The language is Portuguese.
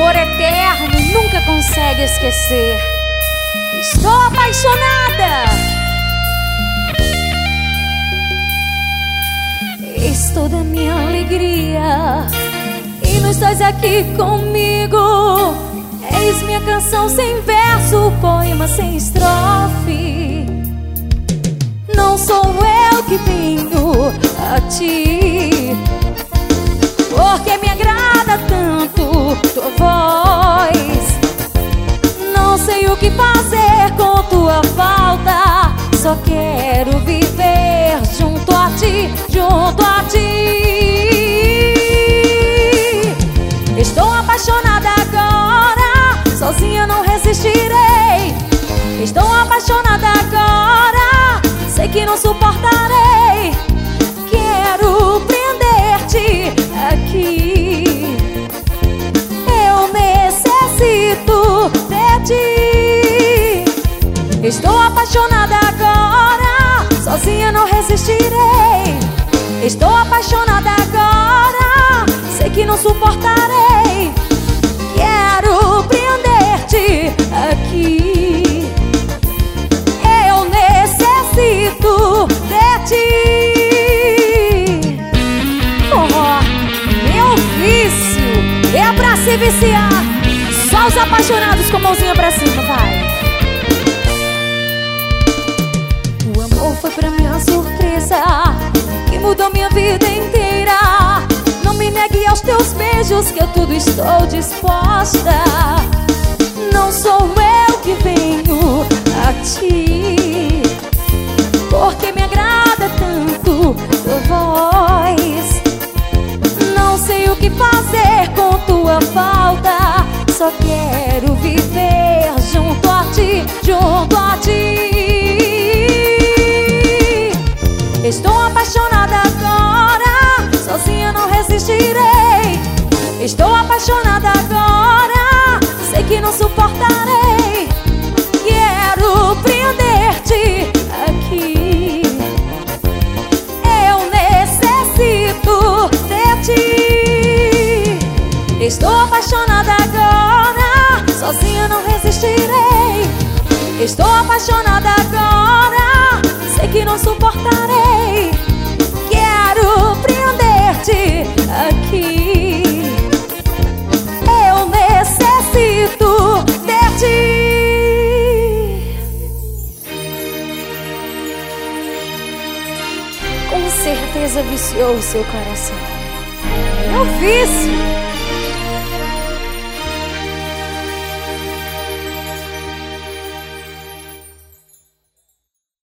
amor eterno nunca consegue esquecer. Estou apaixonada. És toda minha alegria e nos dois aqui comigo. Eis minha canção sem verso, poema sem estrofe. Não sou eu que venho a ti, porque me agrada tanto tua voz. Não sei o que fazer com tua falta, só quero viver junto a ti, junto a ti. Estou apaixonada agora, sozinha não resistirei. Estou apaixonada agora, sei que não suportarei. Quero prender-te aqui, eu necessito de ti. Estou apaixonada agora, sozinha não resistirei. Estou apaixonada agora, sei que não suportarei. Quero prender-te aqui, eu necessito de ti. Meu vício é pra se viciar. Só os apaixonados com a mãozinha pra cima, vai. O amor foi pra minha surpresa, que mudou minha vida inteira. Não me negue aos teus beijos, que eu tudo estou disposta. Não sou eu que venho a ti, porque me agrada tanto tua voz. Não sei o que fazer com tua falta, só quero viver junto a ti, junto a ti. Estou apaixonada agora, sozinha não resistirei. Estou apaixonada agora, sei que não suportarei. Quero prender-te aqui, eu necessito de ti. Estou apaixonada agora, sozinha não resistirei. Estou apaixonada agora, sei que não suportarei. Quero prender-te aqui, eu necessito de ti. Com certeza viciou o seu coração. É o vício.